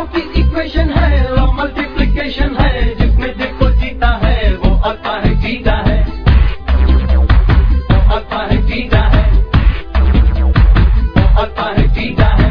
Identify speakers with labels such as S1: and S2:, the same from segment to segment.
S1: दोनों की इक्वेशन है, लव मल्टीप्लिकेशन है, जिसमें देखो जीता है वो आता है जीता है, वो आता है जीता है, वो आता है जीता है।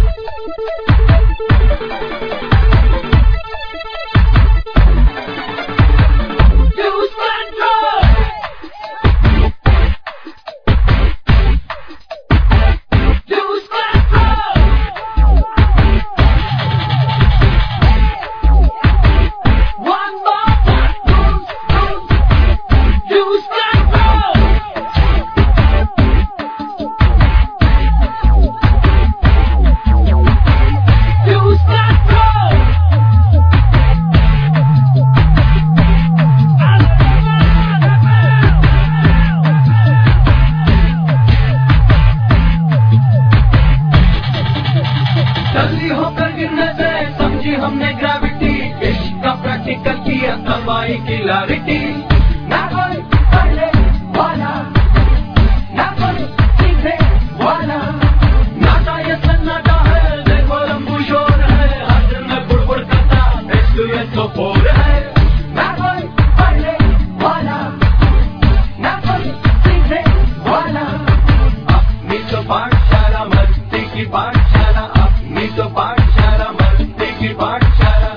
S1: समझी हमने ग्रेविटी, इश्क का प्रैक्टिकल किया तबाही की क्लैरिटी। ना कोई पढ़ने वाला, ना कोई सीखने वाला, नाटा ये सन्नाटा है, देखो लंबू शोर है, हर दिन में बुड़बुड़ करता इसलिए तो बोर है। ना कोई पढ़ने वाला, ना कोई सीखने वाला, अपनी तो पाठशाला मस्ती की पाठशाला, अपनी तो पाठशाला मस्ती की पाठशाला।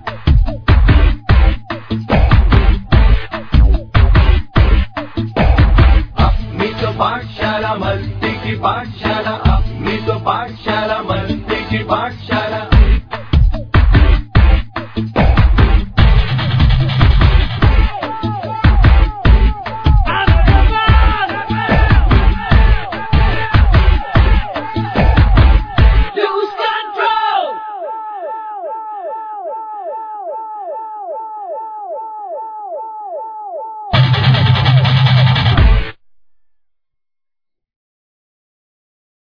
S1: अपनी तो पाठशाला मस्ती की पाठशाला, अपनी तो पाठशाला मस्ती की पाठशाला।